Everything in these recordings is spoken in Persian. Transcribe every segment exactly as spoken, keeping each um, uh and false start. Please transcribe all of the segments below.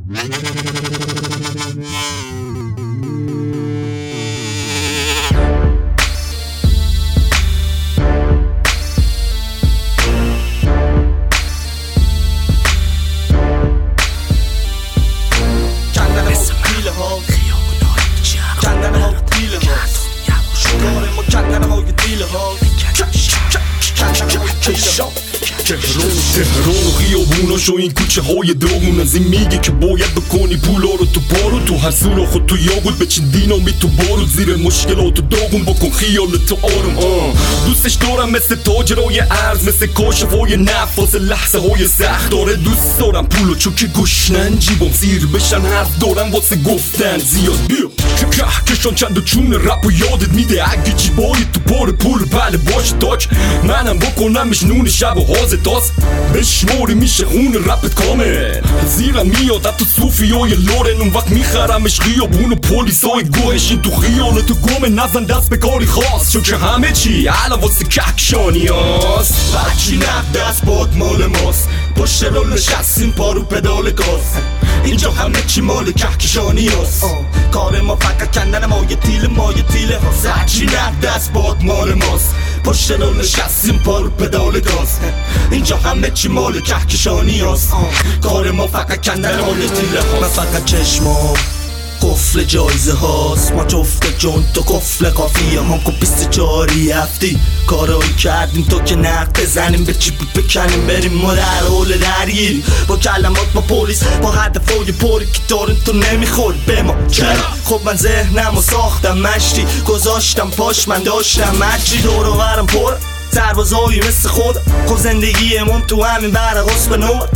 تهران و خیابوناش و این کوچه های داغون از این میگه که باید بکنی پولا رو تو بارو تو هر سولا خود تو یاگود بچین دینامیت تو بارو زیر مشکلات و داغون بکن خیالت تو آروم. آه دوستش دارم مثل تاجرای ارز، مثل کاشفای نفاس لحظه های سخت. داره دوست دارم پولو چون که گشنن جیبم سیر بشن، حرف دارم واسه گفتن زیاد. بیا که کشان چند و چون رپ و یادت میده اگه جیبای تو پر پول بله باش تاج منم بکنمش نون شب و حاضر تاز بشماری میشه خون رپت کامل زیرم میاد حتی صوفیای لورن اون وقت میخرمش خیابون و پولیسای گوهشین تو خیالت و گمه نزن دست به کاری خاص چون که همه چی الان واسه ککشانی هاست. بچی نه دست باد مال ماست پشت رول نشستیم پارو پدال گاز اینجا همه چی مال کهکشانی هاست. کار ما فقط کندن مایه تیل مایه تیله هاست. بچی نه دست باد مال ماست پشت رول نشستیم پارو پدال گاز اینجا همه چی مال کهکشانی هاست. کار ما فقط کندن مایه تیله هاست. من فقط چشمام قفل جایزه هاست ما جفت جون تو قفل قافیه هم که بیست چاری هفتی کارایی کردیم تو که نقد بزنیم به چیپ بکنیم بریم ما در حول درگیری با کلمات با پولیس با هدفای پوری که دارن تو نمیخوری به ما چرا؟ خب من ذهنم و ساختم مشتی گذاشتم پاش من داشتم مچی دور و برم پر سربازایی مثل خود خب زندگی امون تو همین برقص به نور.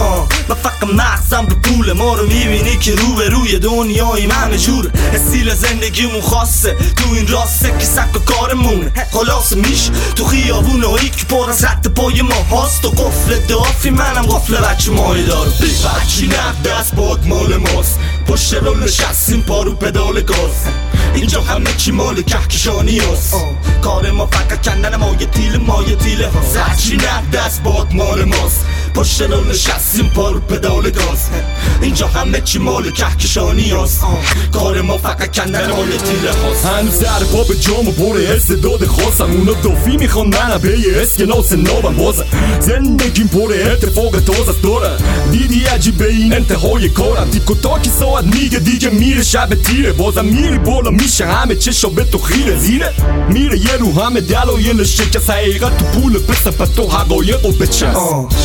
من فقط مغزم به پول ما رو میبینی که رو به روی دنیاییم همه جوره استیل زندگیمون خاصه تو این راسته که سک و کارمونه خلاص میش تو خیابونایی که پر از رد پای ما هاست و قفل دافی منم قفل بچه مایی دارم بچی نه دست باد مال ماست پشت رول نشستیم پارو پدال گاز اینجا همه چی مال کهکشانی هاست. کار ما فقط کندن مایه تیل مایه تیله هاست. بچی نه دست باد مال ماست پشت رول نشستیم پارو پدال گاز اینجا همه چی مال کهکشانی هاست. کار ما فقط کندن مایه تیله هاست. هنوز سر پا به جام و پر استعداد خواستم اونا دافی میخوان منم به یه اسکناس نابم بازم زندگیم پر اتفاق تازه داره دیدی عجیب به این انتهای کارم تیک و تاکی ساعت میگه دیگه میره شب تیره بازم میری بالا میشه همه چشا به تو خیره زیره میره یه رو همه دلایل شکست حقیقت تو پول پس پس تو حقایق و بچست.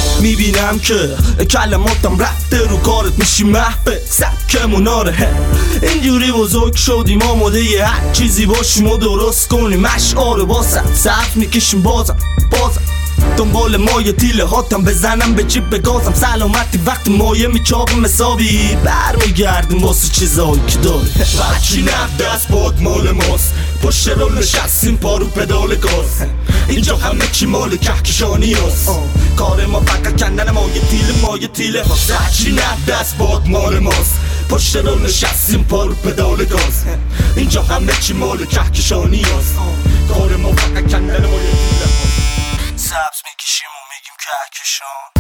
میبینم که کلماتم رفته رو کارت میشی محبه سبکمون آره اینجوری بزرگ شدیم آماده یه هر چیزی باشیم و درست کنیم اشعار باسم صرف میکشیم بازم بازم دنبال مایه تیله هاتم بزنم به جیب بگازم سلامتی وقتی مایه میچاقم حسابی برمیگردیم واسه چیزایی که داری. بچی نه دست باد مال ماست پشت رول نشستیم پارو پدال گاز اینجا همه چی مال کهکشانی هاست. کار ما فقط کندن مایه تیله مایه تیله هاست. بچی نه دست باد مال ماست پشت رول نشستیم پارو پدال گاز اینجا همه چی مال کهکشانی هاست. کار ما فقط کندن مایه تیله هاست. سبز میکشیم و میگیم کهکشان